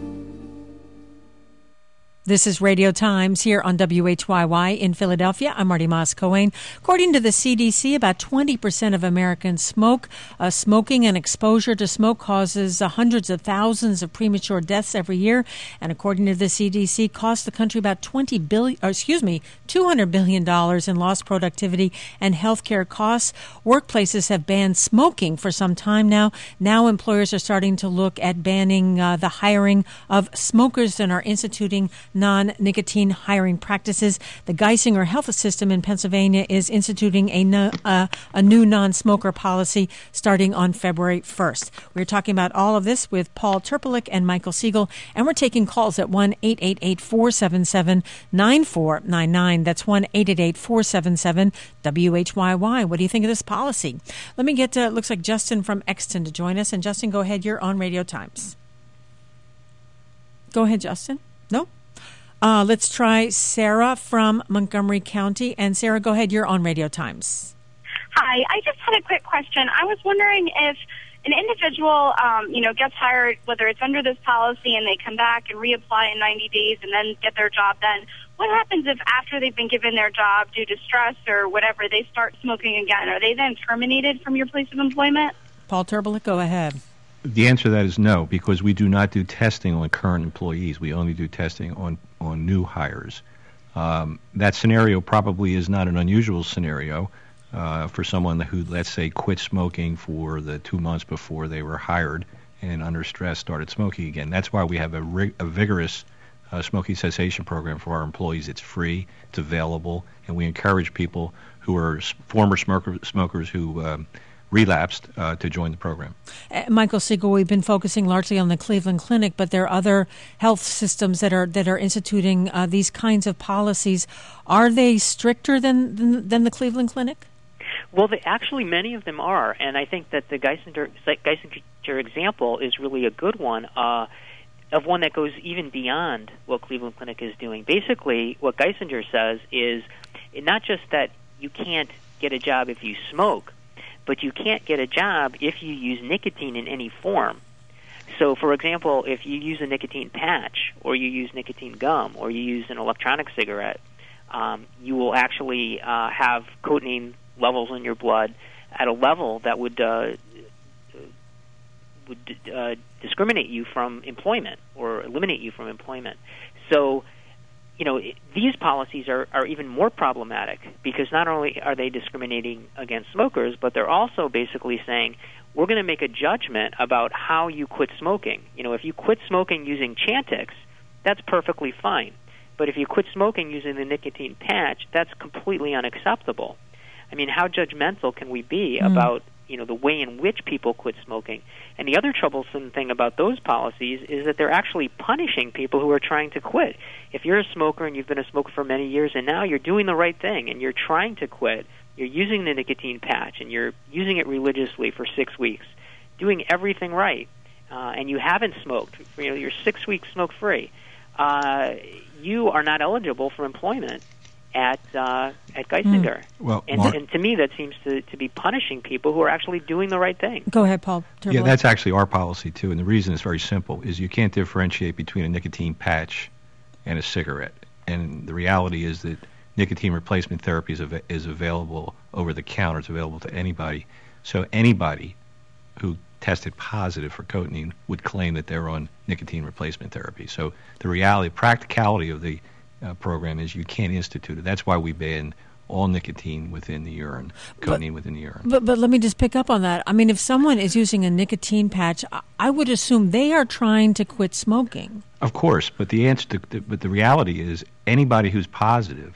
This is Radio Times here on W H Y Y in Philadelphia. I'm Marty Moss-Cohen. According to the C D C, about twenty percent of Americans smoke. Uh, smoking and exposure to smoke causes uh, hundreds of thousands of premature deaths every year. And according to the C D C, costs the country about twenty billion dollars, or excuse me, two hundred billion dollars in lost productivity and health care costs. Workplaces have banned smoking for some time now. Now employers are starting to look at banning uh, the hiring of smokers and are instituting non-nicotine hiring practices. The Geisinger Health System in Pennsylvania is instituting a, no, uh, a new non-smoker policy starting on February first. We're talking about all of this with Paul Terpelik and Michael Siegel, and we're taking calls at one eight eight eight, four seven seven, nine four nine nine. That's one eight eight eight, four seven seven, W H Y Y. What do you think of this policy? Let me get to, looks like Justin from Exton to join us. And Justin, go ahead. You're on Radio Times. Go ahead, Justin. No? Uh, let's try Sarah from Montgomery County. And Sarah, go ahead. You're on Radio Times. Hi. I just had a quick question. I was wondering if an individual, um, you know, gets hired, whether it's under this policy and they come back and reapply in ninety days and then get their job then, what happens if after they've been given their job due to stress or whatever, they start smoking again? Are they then terminated from your place of employment? Paul Terpelik, go ahead. The answer to that is no, because we do not do testing on current employees. We only do testing on, on new hires. Um, that scenario probably is not an unusual scenario uh, for someone who, let's say, quit smoking for the two months before they were hired and under stress started smoking again. That's why we have a, rig- a vigorous uh, smoking cessation program for our employees. It's free, it's available, and we encourage people who are former smoker, smokers who um, relapsed uh, to join the program. Uh, Michael Siegel, we've been focusing largely on the Cleveland Clinic, but there are other health systems that are that are instituting uh, these kinds of policies. Are they stricter than than, than the Cleveland Clinic? Well, they, actually, many of them are, and I think that the Geisinger, Geisinger example is really a good one, uh, of one that goes even beyond what Cleveland Clinic is doing. Basically, what Geisinger says is not just that you can't get a job if you smoke, but you can't get a job if you use nicotine in any form. So, for example, if you use a nicotine patch, or you use nicotine gum, or you use an electronic cigarette, um, you will actually uh, have cotinine levels in your blood at a level that would uh, would uh, discriminate you from employment or eliminate you from employment. So, you know, these policies are, are even more problematic because not only are they discriminating against smokers, but they're also basically saying, we're going to make a judgment about how you quit smoking. You know, if you quit smoking using Chantix, that's perfectly fine. But if you quit smoking using the nicotine patch, that's completely unacceptable. I mean, how judgmental can we be mm. about, you know, the way in which people quit smoking? And the other troublesome thing about those policies is that they're actually punishing people who are trying to quit. If you're a smoker and you've been a smoker for many years and now you're doing the right thing and you're trying to quit, you're using the nicotine patch and you're using it religiously for six weeks, doing everything right, uh, and you haven't smoked, you know, you're six weeks smoke-free, uh, you are not eligible for employment at uh, at Geisinger. Mm. Well, and, Mark, and to me, that seems to, to be punishing people who are actually doing the right thing. Go ahead, Paul. Terpelik. Yeah, that's actually our policy, too. And the reason is very simple, is you can't differentiate between a nicotine patch and a cigarette. And the reality is that nicotine replacement therapy is, av- is available over the counter. It's available to anybody. So anybody who tested positive for cotinine would claim that they're on nicotine replacement therapy. So the reality, practicality of the uh, program is you can't institute it. That's why we ban all nicotine within the urine, cotinine but, within the urine. But but let me just pick up on that. I mean, if someone is using a nicotine patch, I would assume they are trying to quit smoking. Of course, but the answer, to, the, but the reality is anybody who's positive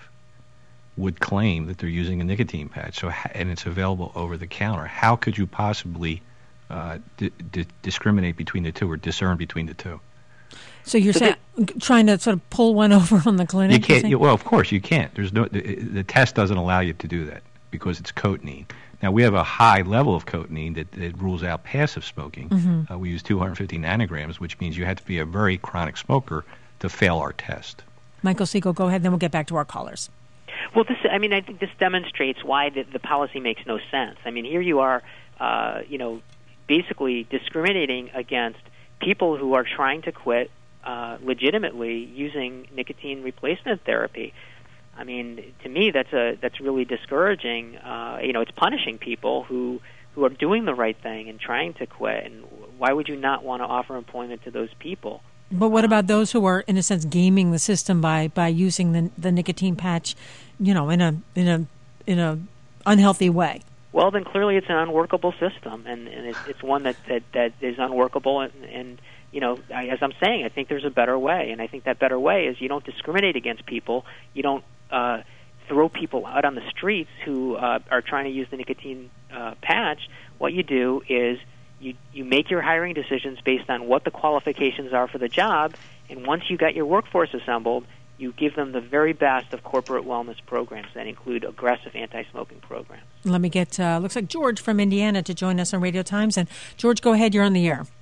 would claim that they're using a nicotine patch, so and it's available over the counter. How could you possibly uh, di- di- discriminate between the two or discern between the two? So you're so saying they, trying to sort of pull one over on the clinic? You can't. You, well, of course you can't. There's no the, the test doesn't allow you to do that because it's cotinine. Now we have a high level of cotinine that, that rules out passive smoking. Mm-hmm. Uh, we use two hundred fifty nanograms, which means you have to be a very chronic smoker to fail our test. Michael Siegel, go ahead, then we'll get back to our callers. Well, this, I mean, I think this demonstrates why the, the policy makes no sense. I mean, here you are, uh, you know, basically discriminating against people who are trying to quit uh, legitimately using nicotine replacement therapy. I mean, to me, that's a that's really discouraging. Uh, you know, it's punishing people who who are doing the right thing and trying to quit. And why would you not want to offer employment to those people? But what about those who are, in a sense, gaming the system by, by using the the nicotine patch, you know, in a in a in a unhealthy way? Well, then clearly it's an unworkable system, and, and it's, it's one that, that, that is unworkable. And, and you know, I, as I'm saying, I think there's a better way, and I think that better way is you don't discriminate against people. You don't uh, throw people out on the streets who uh, are trying to use the nicotine uh, patch. What you do is you you make your hiring decisions based on what the qualifications are for the job, and once you got your workforce assembled, you give them the very best of corporate wellness programs that include aggressive anti-smoking programs. Let me get, uh, looks like George from Indiana to join us on Radio Times. And George, go ahead, you're on the air.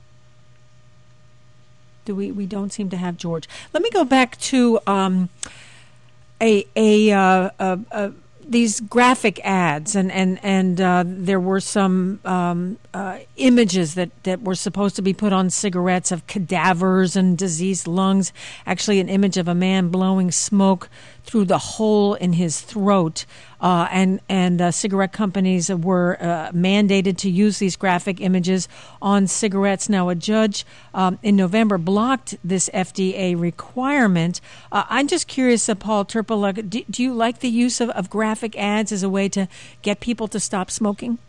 Do we, we don't seem to have George. Let me go back to um, a, a, uh, a, a these graphic ads, and and and uh, there were some um, uh, images that, that were supposed to be put on cigarettes of cadavers and diseased lungs. Actually, an image of a man blowing smoke through the hole in his throat, uh, and and uh, cigarette companies were uh, mandated to use these graphic images on cigarettes. Now, a judge um, in November blocked this F D A requirement. Uh, I'm just curious, uh, Paul Terpeluk, do, do you like the use of, of graphic ads as a way to get people to stop smoking?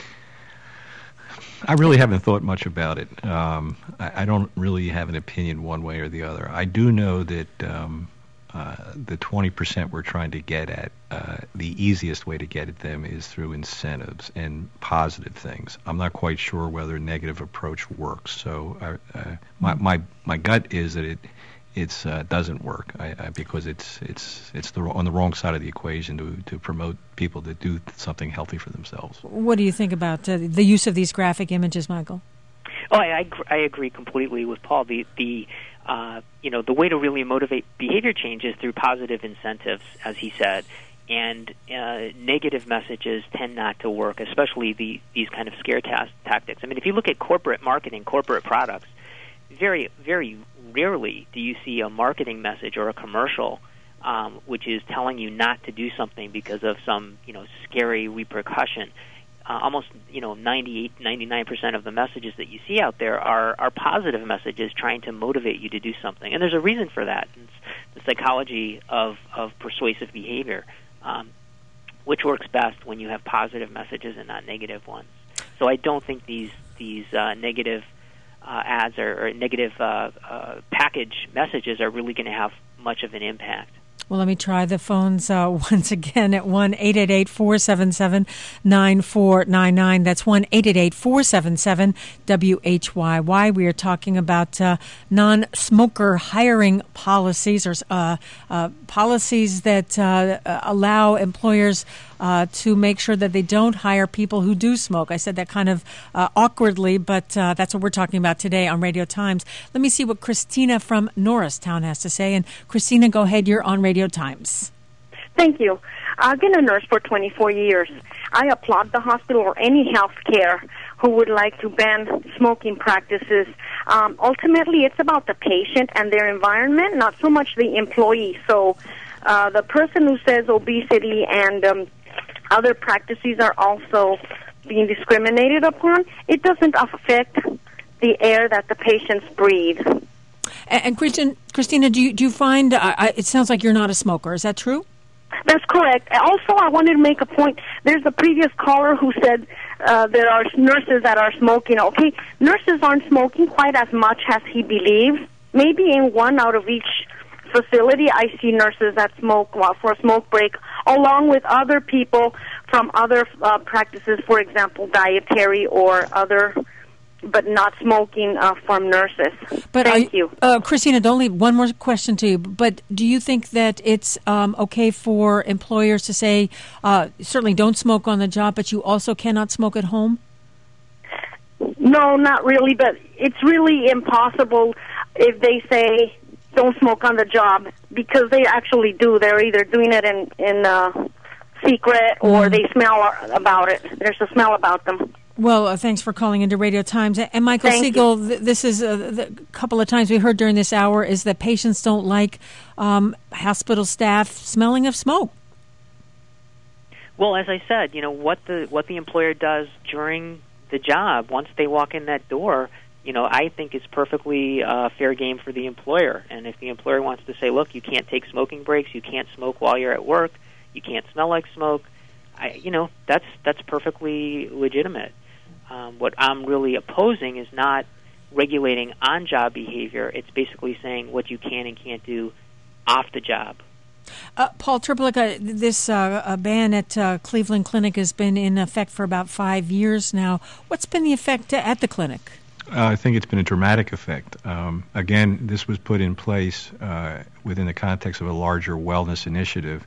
I really haven't thought much about it. Um, I, I don't really have an opinion one way or the other. I do know that um, uh, the twenty percent we're trying to get at, uh, the easiest way to get at them is through incentives and positive things. I'm not quite sure whether a negative approach works. So uh, uh, my, my my gut is that it it's uh, doesn't work I, I, because it's it's it's the, on the wrong side of the equation to to promote people to do something healthy for themselves. What do you think about uh, the use of these graphic images, Michael? Oh, I, I, I agree completely with Paul. The the uh, you know the way to really motivate behavior change is through positive incentives, as he said, and uh, negative messages tend not to work, especially the these kind of scare ta- tactics. I mean, if you look at corporate marketing, corporate products, very very rarely do you see a marketing message or a commercial um, which is telling you not to do something because of some you know scary repercussion. Uh, almost, you know, ninety-eight, ninety-nine percent of the messages that you see out there are, are positive messages trying to motivate you to do something. And there's a reason for that. It's the psychology of, of persuasive behavior, um, which works best when you have positive messages and not negative ones. So I don't think these, these uh, negative uh, ads or, or negative uh, uh, package messages are really going to have much of an impact. Well, let me try the phones uh, once again at one eight eight eight, four seven seven, nine four nine nine. That's one eight eight eight, four seven seven, W H Y Y. We are talking about uh, non-smoker hiring policies, or uh, uh, policies that uh, allow employers uh, to make sure that they don't hire people who do smoke. I said that kind of uh, awkwardly, but uh, that's what we're talking about today on Radio Times. Let me see what Christina from Norristown has to say. And Christina, go ahead. You're on Radio Times. Thank you. I've been a nurse for twenty-four years. I applaud the hospital or any health care who would like to ban smoking practices. Um, ultimately, it's about the patient and their environment, not so much the employee. So uh, the person who says obesity and um, other practices are also being discriminated upon, it doesn't affect the air that the patients breathe. And, and Christian, Christina, do you, do you find, uh, it sounds like you're not a smoker. Is that true? That's correct. Also, I wanted to make a point. There's a previous caller who said uh, there are nurses that are smoking. Okay, nurses aren't smoking quite as much as he believes. Maybe in one out of each facility, I see nurses that smoke while for a smoke break, along with other people from other uh, practices, for example, dietary or other, but not smoking uh, from nurses. But Thank I, you. Uh, Christina, don't leave. One more question to you. But do you think that it's um, okay for employers to say, uh, certainly don't smoke on the job, but you also cannot smoke at home? No, not really, but it's really impossible if they say don't smoke on the job, because they actually do. They're either doing it in in uh, secret, or mm. they smell about it. There's a smell about them. Well, uh, thanks for calling into Radio Times. And Michael Thank Siegel, th- this is a the couple of times we heard during this hour is that patients don't like um, hospital staff smelling of smoke. Well, as I said, you know, what the what the employer does during the job, once they walk in that door, you know, I think it's perfectly uh, fair game for the employer. And if the employer wants to say, look, you can't take smoking breaks, you can't smoke while you're at work, you can't smell like smoke, I, you know, that's that's perfectly legitimate. Um, what I'm really opposing is not regulating on-job behavior. It's basically saying what you can and can't do off the job. Uh, Paul Terpelica, this uh, uh, ban at uh, Cleveland Clinic has been in effect for about five years now. What's been the effect at the clinic? Uh, I think it's been a dramatic effect. Um, again, this was put in place uh, within the context of a larger wellness initiative.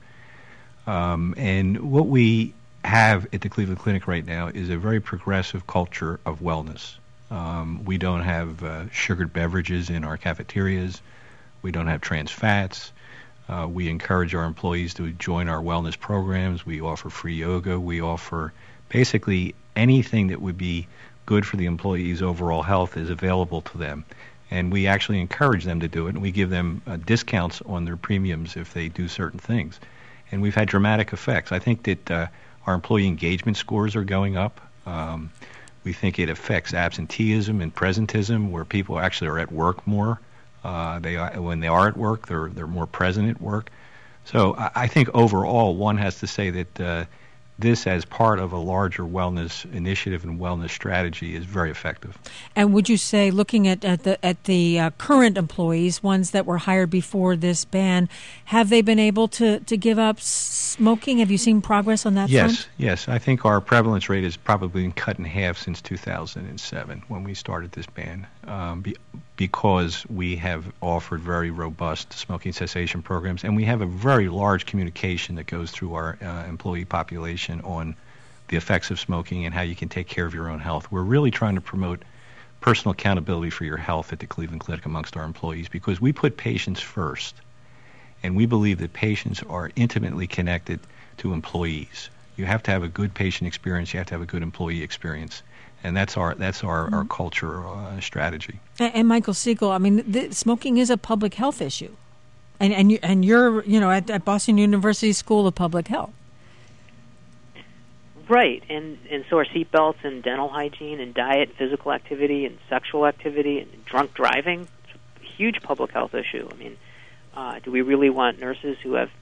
Um, and what we have at the Cleveland Clinic right now is a very progressive culture of wellness. Um, we don't have uh, sugared beverages in our cafeterias. We don't have trans fats. Uh, we encourage our employees to join our wellness programs. We offer free yoga. We offer basically anything that would be good for the employees' overall health is available to them. And we actually encourage them to do it, and we give them uh, discounts on their premiums if they do certain things. And we've had dramatic effects. I think that uh, our employee engagement scores are going up. Um, we think it affects absenteeism and presentism, where people actually are at work more. Uh, they are, when they are at work, they're they're more present at work. So I, I think overall, one has to say that uh, this, as part of a larger wellness initiative and wellness strategy, is very effective. And would you say, looking at, at the at the uh, current employees, ones that were hired before this ban, have they been able to, to give up smoking? Have you seen progress on that yes, front? Yes, yes. I think our prevalence rate has probably been cut in half since two thousand seven when we started this ban, um, be, because we have offered very robust smoking cessation programs, and we have a very large communication that goes through our uh, employee population on the effects of smoking and how you can take care of your own health. We're really trying to promote personal accountability for your health at the Cleveland Clinic amongst our employees, because we put patients first, and we believe that patients are intimately connected to employees. You have to have a good patient experience. You have to have a good employee experience. And that's our that's our, mm-hmm. our culture uh, strategy. And, and Michael Siegel, I mean, the, smoking is a public health issue, and and you and you're you know at, at Boston University School of Public Health. Right, and and so are seatbelts and dental hygiene and diet, physical activity and sexual activity and drunk driving. It's a huge public health issue. I mean, uh, do we really want nurses who have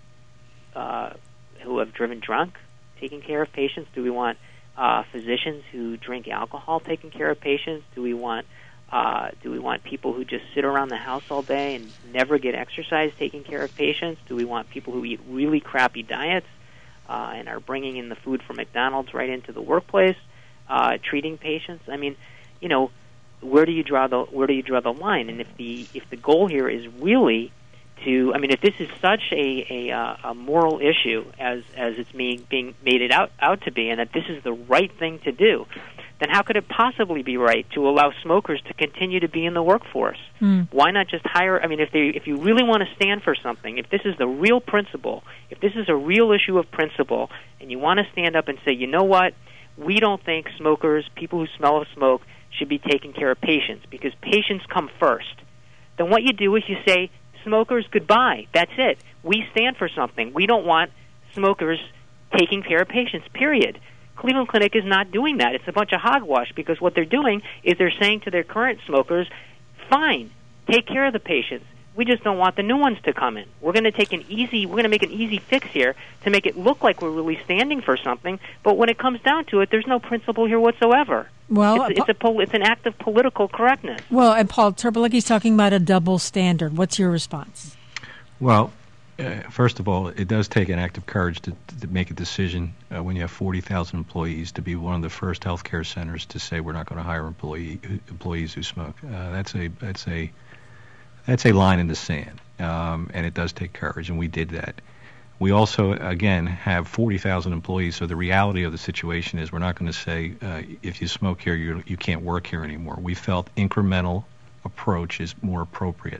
uh, who have driven drunk taking care of patients? Do we want uh, physicians who drink alcohol taking care of patients? Do we want uh, do we want people who just sit around the house all day and never get exercise taking care of patients? Do we want people who eat really crappy diets uh, and are bringing in the food from McDonald's right into the workplace, uh, treating patients? I mean, you know, where do you draw the where do you draw the line? And if the if the goal here is really to, I mean, if this is such a a, uh, a moral issue as as it's being being made it out out to be, and that this is the right thing to do, then how could it possibly be right to allow smokers to continue to be in the workforce? Mm. Why not just hire? I mean, if they if you really want to stand for something, if this is the real principle, if this is a real issue of principle, and you want to stand up and say, you know what, we don't think smokers, people who smell of smoke, should be taking care of patients because patients come first. Then what you do is you say, smokers, goodbye. That's it. We stand for something. We don't want smokers taking care of patients, period. Cleveland Clinic is not doing that. It's a bunch of hogwash because what they're doing is they're saying to their current smokers, fine, take care of the patients. We just don't want the new ones to come in. We're going to take an easy, we're going to make an easy fix here to make it look like we're really standing for something. But when it comes down to it, there's no principle here whatsoever. Well, it's, it's a pol- it's an act of political correctness. Well, and Paul Terpelicki's talking about a double standard. What's your response? Well, uh, first of all, it does take an act of courage to, to make a decision uh, when you have forty thousand employees to be one of the first healthcare centers to say we're not going to hire employee employees who smoke. Uh, that's a that's a that's a line in the sand, um, and it does take courage, and we did that. We also, again, have forty thousand employees, so the reality of the situation is we're not going to say, uh, if you smoke here, you you can't work here anymore. We felt incremental approach is more appropriate.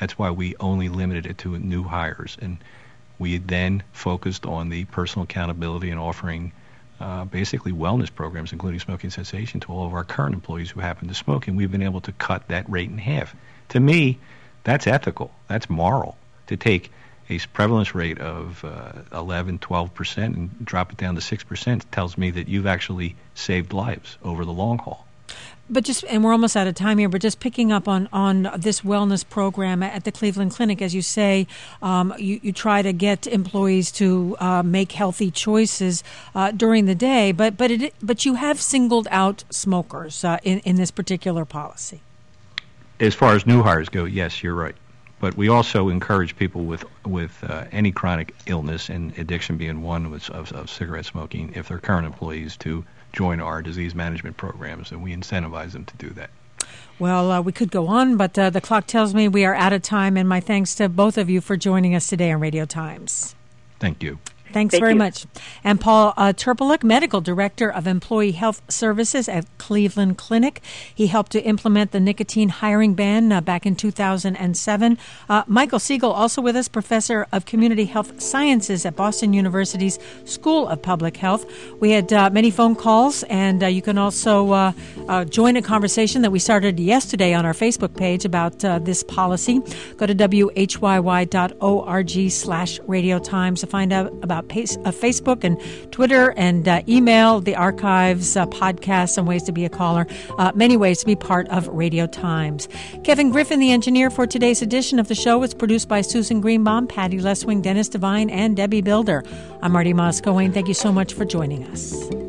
That's why we only limited it to new hires. And we then focused on the personal accountability and offering uh, basically wellness programs, including smoking cessation, to all of our current employees who happen to smoke. And we've been able to cut that rate in half. To me, that's ethical. That's moral. To take a prevalence rate of uh, eleven, twelve percent and drop it down to six percent tells me that you've actually saved lives over the long haul. But just, and we're almost out of time here, but just picking up on, on this wellness program at the Cleveland Clinic, as you say, um, you, you try to get employees to uh, make healthy choices uh, during the day, but but it, but you have singled out smokers uh, in, in this particular policy. As far as new hires go, yes, you're right. But we also encourage people with with uh, any chronic illness, and addiction being one of, of, of cigarette smoking, if they're current employees, to join our disease management programs, and we incentivize them to do that. Well, uh, we could go on, but uh, the clock tells me we are out of time, and my thanks to both of you for joining us today on Radio Times. Thank you. Thanks Thank very you. much. And Paul uh, Terpelik, Medical Director of Employee Health Services at Cleveland Clinic. He helped to implement the nicotine hiring ban uh, back in two thousand seven. Uh, Michael Siegel, also with us, Professor of Community Health Sciences at Boston University's School of Public Health. We had uh, many phone calls, and uh, you can also uh, uh, join a conversation that we started yesterday on our Facebook page about uh, this policy. Go to W H Y Y dot org slash Radio Times to find out about Pace, uh, Facebook and Twitter and uh, email, the archives, uh, podcasts, and ways to be a caller. Uh, many ways to be part of Radio Times. Kevin Griffin, the engineer for today's edition of the show, was produced by Susan Greenbaum, Patty Leswing, Dennis Devine, and Debbie Builder. I'm Marty Moscoe. Thank you so much for joining us.